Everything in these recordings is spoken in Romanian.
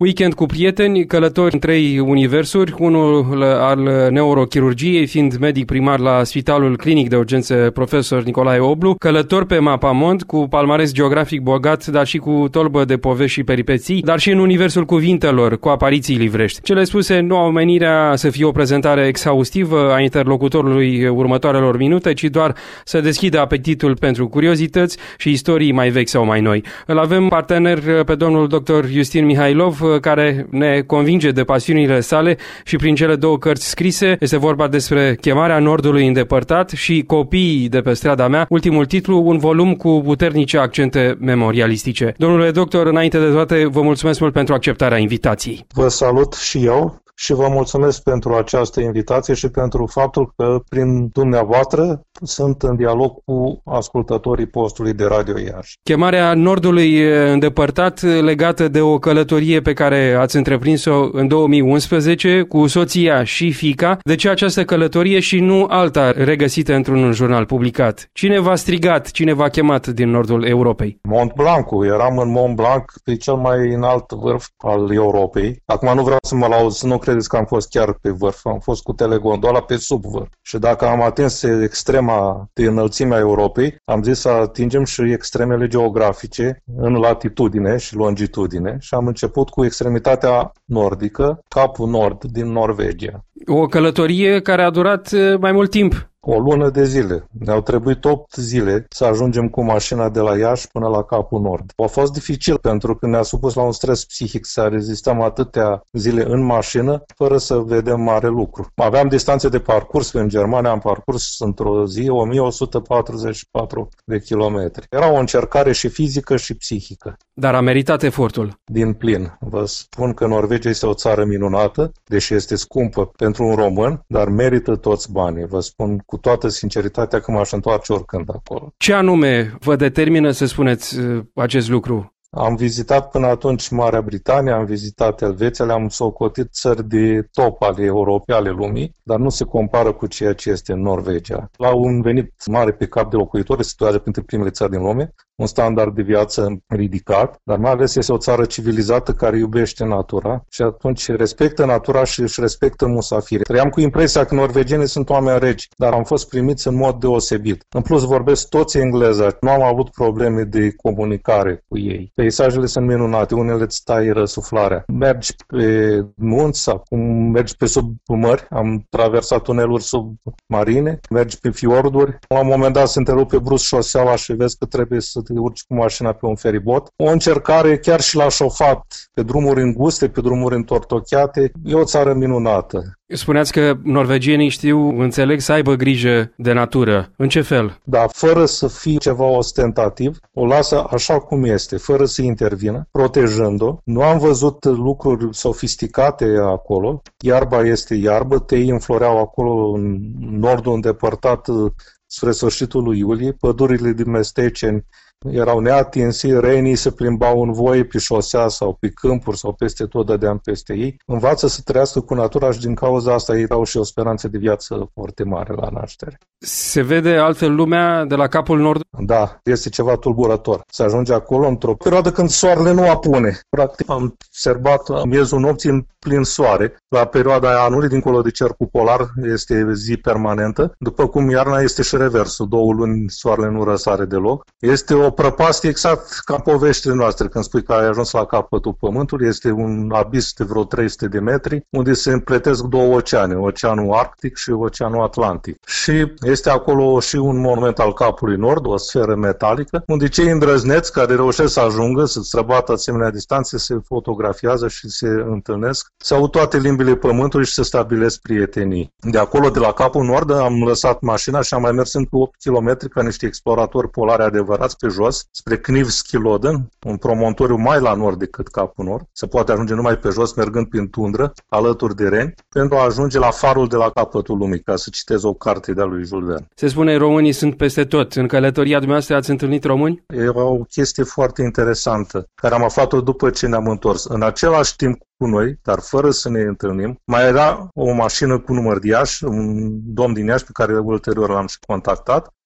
Weekend cu prieteni, călători în 3 universuri, unul al neurochirurgiei, fiind medic primar la Spitalul Clinic de Urgențe Profesor Nicolae Oblu, călător pe mapamond, cu palmares geografic bogat, dar și cu tolbă de povești și peripeții, dar și în universul cuvintelor, cu apariții livrești. Cele spuse nu au menirea să fie o prezentare exhaustivă a interlocutorului următoarelor minute, ci doar să deschidă apetitul pentru curiozități și istorii mai vechi sau mai noi. Îl avem partener pe domnul dr. Justin Mihailov, care ne convinge de pasiunile sale și prin cele 2 cărți scrise. Este vorba despre Chemarea Nordului îndepărtat și Copiii de pe strada mea, ultimul titlu, un volum cu puternice accente memorialistice. Domnule doctor, înainte de toate, vă mulțumesc mult pentru acceptarea invitației. Vă salut și eu și vă mulțumesc pentru această invitație și pentru faptul că prin dumneavoastră sunt în dialog cu ascultătorii postului de Radio Iași. Chemarea Nordului îndepărtat, legată de o călătorie pe care ați întreprins-o în 2011 cu soția și fiica. De ce această călătorie și nu alta regăsită într-un jurnal publicat? Cine v-a strigat, cine v-a chemat din nordul Europei? Mont Blancul. Eram în Mont Blanc, pe cel mai înalt vârf al Europei. Acum nu vreau să mă laud, să nu credeți că am fost chiar pe vârf. Am fost cu telegondola pe sub vârf. Și dacă am atins extrema de înălțimea Europei, am zis să atingem și extremele geografice în latitudine și longitudine și am început cu extremitatea nordică, Capul Nord din Norvegia. O călătorie care a durat mai mult timp. O lună de zile. Ne-au trebuit 8 zile să ajungem cu mașina de la Iași până la Capul Nord. A fost dificil pentru că ne-a supus la un stres psihic să rezistăm atâtea zile în mașină fără să vedem mare lucru. Aveam distanțe de parcurs, în Germania am parcurs într-o zi 1144 de kilometri. Era o încercare și fizică și psihică. Dar a meritat efortul. Din plin. Vă spun că Norvegia este o țară minunată, deși este scumpă pentru un român, dar merită toți banii. Vă spun cu toată sinceritatea că m-aș întoarce oricând acolo. Ce anume vă determină să spuneți acest lucru? Am vizitat până atunci Marea Britanie, am vizitat Elveția, le-am socotit țări de top ale Europei, ale lumii, dar nu se compară cu ceea ce este în Norvegia. La un venit mare pe cap de locuitori, situată printre primele țări din lume, un standard de viață ridicat, dar mai ales este o țară civilizată care iubește natura și atunci respectă natura și își respectă musafirii. Trăiam cu impresia că norvegienii sunt oameni regi, dar am fost primiți în mod deosebit. În plus vorbesc toți engleză, nu am avut probleme de comunicare cu ei. Peisajele sunt minunate, unele îți tai răsuflarea. Mergi pe munți, acum mergi pe sub mări, am traversat tuneluri submarine, mergi pe fiorduri. La un moment dat se întrerupe brusc șoseaua și vezi că trebuie să te urci cu mașina pe un feribot. O încercare chiar și la șofat, pe drumuri înguste, pe drumuri întortocheate. E o țară minunată. Spuneați că norvegienii știu, înțeleg, să aibă grijă de natură. În ce fel? Da, fără să fie ceva ostentativ, o lasă așa cum este, fără să intervină, protejând-o. Nu am văzut lucruri sofisticate acolo. Iarba este iarbă, teii înfloreau acolo în nordul îndepărtat spre sfârșitul lui iulie, pădurile din mesteceni erau neatinsi, renii se plimbau în voie pe șosea sau pe câmpuri sau peste tot, dădeam peste ei. Învață să trăiască cu natura și din cauza asta ei au și o speranță de viață foarte mare la naștere. Se vede altfel lumea de la Capul Nord? Da, este ceva tulburător. Se ajunge acolo într-o perioadă când soarele nu apune. Practic am observat miezul nopții în plin soare. La perioada anului, dincolo de cercul polar, este zi permanentă, după cum iarna este și reversul. 2 luni soarele nu răsare deloc. Este o prăpastie exact ca poveștile noastre. Când spui că ai ajuns la capătul pământului, este un abis de vreo 300 de metri, unde se împletesc 2 oceane, Oceanul Arctic și Oceanul Atlantic. Și este acolo și un monument al Capului Nord, o sferă metalică, unde cei îndrăzneți care reușesc să ajungă, să străbată asemenea distanțe, se fotografiază și se întâlnesc, se aud toate limbile pământului și se stabilesc prietenii. De acolo, de la Capul Nord, am lăsat mașina și am mai mers încă 8 km ca niște exploratori polari adevărați pe jos, spre Knivskilodden, un promontoriu mai la nord decât Capul Nord. Se poate ajunge numai pe jos, mergând prin tundră, alături de reni, pentru a ajunge la farul de la capătul lumii, ca să citez o carte de-a lui Jules Verne. Se spune românii sunt peste tot. În călătoria dumneavoastră ați întâlnit români? E o chestie foarte interesantă, care am aflat-o după ce ne-am întors. În același timp cu noi, dar fără să ne întâlnim, mai era o mașină cu număr de Iași, un domn din Iași pe care ulterior l-am și contactat.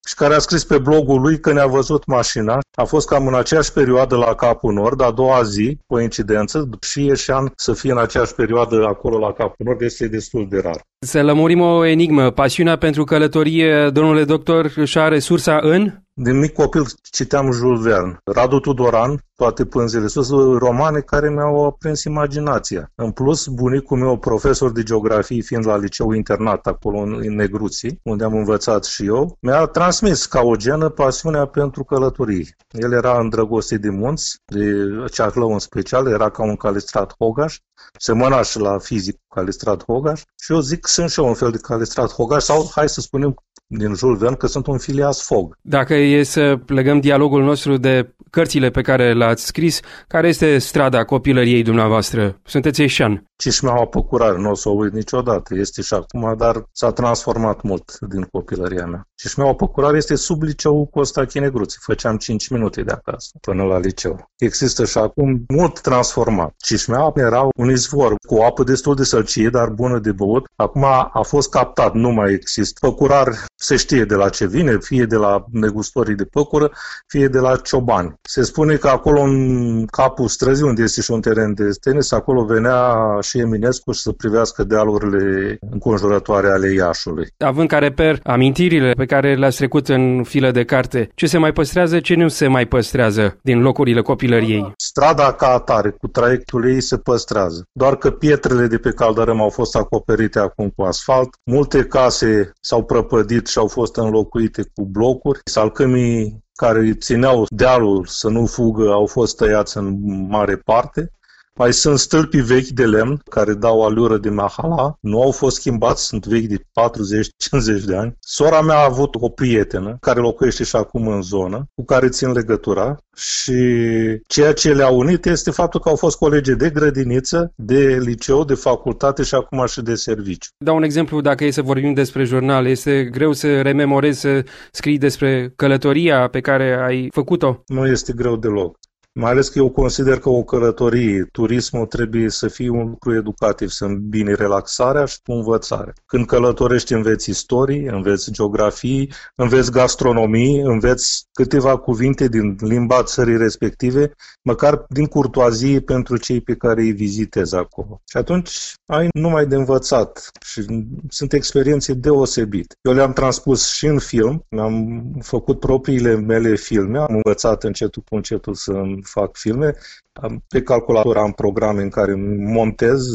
și care a scris pe blogul lui că ne-a văzut mașina. A fost cam în aceeași perioadă la Capul Nord, a doua zi, coincidență, și Eșean să fie în aceeași perioadă acolo la Capul Nord este destul de rar. Să lămurim o enigmă. Pasiunea pentru călătorie, domnule doctor, își are sursa în? Din mic copil citeam Jules Verne, Radu Tudoran, toate pânzele sus, romane care mi-au aprins imaginația. În plus, bunicul meu, profesor de geografie, fiind la liceu internat acolo în Negruții, unde am învățat și eu, mi-a transmis ca o genă pasiunea pentru călătorii. El era îndrăgostit de munți, de Ceahlău în special, era ca un Calistrat Hogaș, semăna și la fizic cu Calistrat Hogaș și eu zic, sunt și eu un fel de Calistrat Hogaș sau, hai să spunem, din Jules Verne, că sunt un Phileas Fogg. Dacă e să legăm dialogul nostru de cărțile pe care le-ați scris, care este strada copilăriei dumneavoastră? Sunteți eșean. Cișmeaua Păcurare, nu o să o uit niciodată, este și acum, dar s-a transformat mult din copilăria mea. Cișmeaua Păcurare este sub liceul Costache Negruții, făceam 5 minute de acasă până la liceu. Există și acum mult transformat. Cișmeaua era un izvor cu apă destul de sălcie, dar bună de băut. Acum a fost captat, nu mai există. Păcurar se știe de la ce vine, fie de la negustorii de păcură, fie de la ciobani. Se spune că acolo în capul străzii, unde este și un teren de tenis, acolo venea și Eminescu și să privească dealurile înconjurătoare ale Iașului. Având ca reper amintirile pe care le-ați trecut în filă de carte, ce se mai păstrează, ce nu se mai păstrează din locurile copilăriei? Strada ca atare, cu traiectul ei, se păstrează. Doar că pietrele de pe Caldărâm au fost acoperite acum cu asfalt, multe case s-au prăpădit și au fost înlocuite cu blocuri, salcâmii care țineau dealul să nu fugă au fost tăiați în mare parte. Mai sunt stâlpii vechi de lemn care dau alură de mahala, nu au fost schimbați, sunt vechi de 40-50 de ani. Sora mea a avut o prietenă care locuiește și acum în zonă, cu care țin legătura și ceea ce le-a unit este faptul că au fost colegi de grădiniță, de liceu, de facultate și acum și de serviciu. Dau un exemplu, dacă e să vorbim despre jurnal, este greu să rememorezi, să scrii despre călătoria pe care ai făcut-o? Nu este greu deloc. Mai ales că eu consider că o călătorie, turismul trebuie să fie un lucru educativ, să îmbini relaxarea și învățarea. Când călătorești înveți istorie, înveți geografie, înveți gastronomie, înveți câteva cuvinte din limba țării respective, măcar din curtoazie pentru cei pe care îi vizitezi acolo. Și atunci ai numai de învățat și sunt experiențe deosebite. Eu le-am transpus și în film, am făcut propriile mele filme, am învățat încetul cu încetul să fac filme. Pe calculator am programe în care montez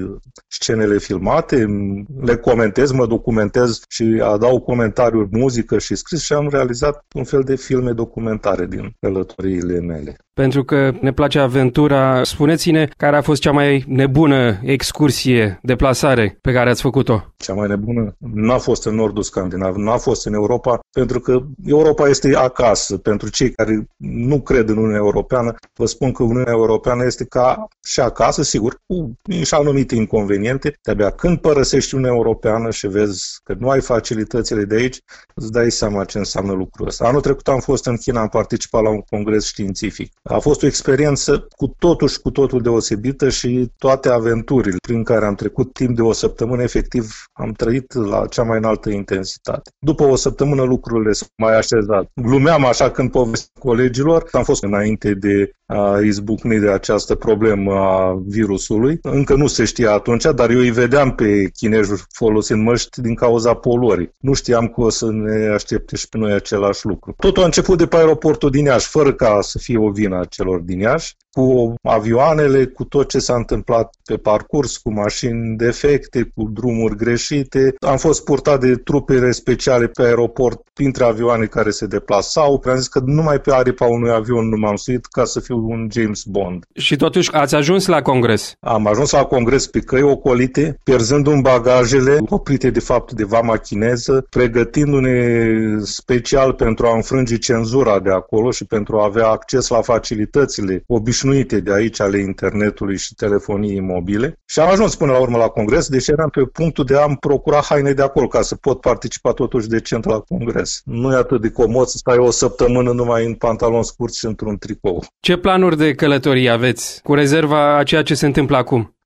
scenele filmate, le comentez, mă documentez și adaug comentariuri, muzică și scris și am realizat un fel de filme documentare din călătoriile mele. Pentru că ne place aventura, spuneți-ne care a fost cea mai nebună excursie, deplasare pe care ați făcut-o? Cea mai nebună n-a fost în nordul Scandinav, n-a fost în Europa, pentru că Europa este acasă. Pentru cei care nu cred în Uniunea Europeană, vă spun că Uniunea Europeană este ca și acasă, sigur, cu niște anumite inconveniente. De-abia când părăsești Uniunea Europeană și vezi că nu ai facilitățile de aici, îți dai seama ce înseamnă lucrul ăsta. Anul trecut am fost în China, am participat la un congres științific. A fost o experiență cu totul deosebită și toate aventurile prin care am trecut timp de o săptămână, efectiv, am trăit la cea mai înaltă intensitate. După o săptămână lucrurile s-au mai așezat. Glumeam așa când povesteam colegilor, am fost înainte de a izbucni de această problemă a virusului. Încă nu se știa atunci, dar eu îi vedeam pe chinezi folosind măști din cauza poluării. Nu știam că o să ne aștepte și pe noi același lucru. Totul a început de pe aeroportul din Iași, fără ca să fie o vină a celor din Iași, cu avioanele, cu tot ce s-a întâmplat pe parcurs, cu mașini defecte, cu drumuri greșite. Am fost purtat de trupele speciale pe aeroport printre avioane care se deplasau. Am zis că numai pe aripa unui avion nu m-am suit ca să fiu un James Bond. Și totuși ați ajuns la congres. Am ajuns la congres pe căi ocolite, pierzându-mi bagajele, oprite de fapt de vama chineză, pregătindu-ne special pentru a înfrânge cenzura de acolo și pentru a avea acces la facilitățile obișnuite de aici ale internetului și telefoniei mobile. Și am ajuns până la urmă la congres, deși eram pe punctul de a-mi procura haine de acolo ca să pot participa totuși decent la congres. Nu e atât de comod să stai o săptămână numai în pantaloni scurți și într-un tricou. Ce planuri de călătorie aveți, cu rezerva a ceea ce se întâmplă acum?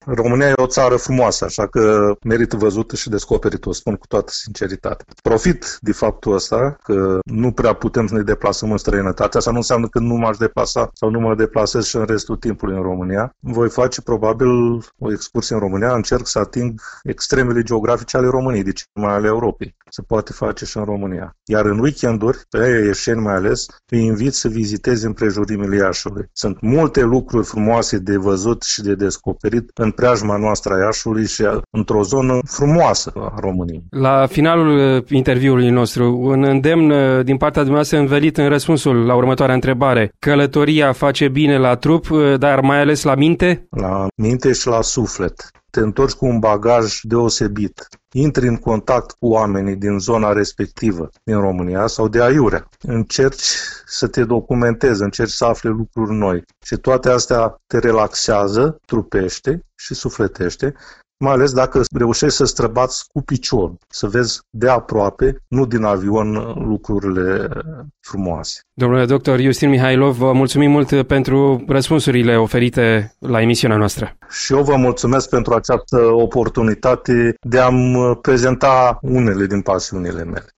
România e o țară frumoasă, așa că merită văzută și descoperită, o spun cu toată sinceritate. Profit de faptul ăsta că nu prea putem să ne deplasăm în străinătate. Asta nu înseamnă că nu m-aș deplasa sau nu mă deplasez și în restul timpului în România. Voi face probabil o excursie în România, încerc să ating extremele geografice ale României, deci mai ale Europei. Se poate face și în România. Iar în weekenduri, pe ieșeni mai ales, îi invit să viziteze împrejurimile Iașului. Sunt multe lucruri frumoase de văzut și de descoperit în preajma noastră a Iașului și într-o zonă frumoasă a României. La finalul interviului nostru, un îndemn din partea dumneavoastră învelit în răspunsul la următoarea întrebare. Călătoria face bine la trup, dar mai ales la minte? La minte și la suflet. Te întorci cu un bagaj deosebit. Intri în contact cu oamenii din zona respectivă, din România sau de aiurea. Încerci să te documentezi, încerci să afli lucruri noi. Și toate astea te relaxează, trupește și sufletește, mai ales dacă reușești să străbați cu piciorul, să vezi de aproape, nu din avion, lucrurile frumoase. Domnule doctor Iustin Mihailov, vă mulțumim mult pentru răspunsurile oferite la emisiunea noastră. Și eu vă mulțumesc pentru această oportunitate de a-mi prezenta unele din pasiunile mele.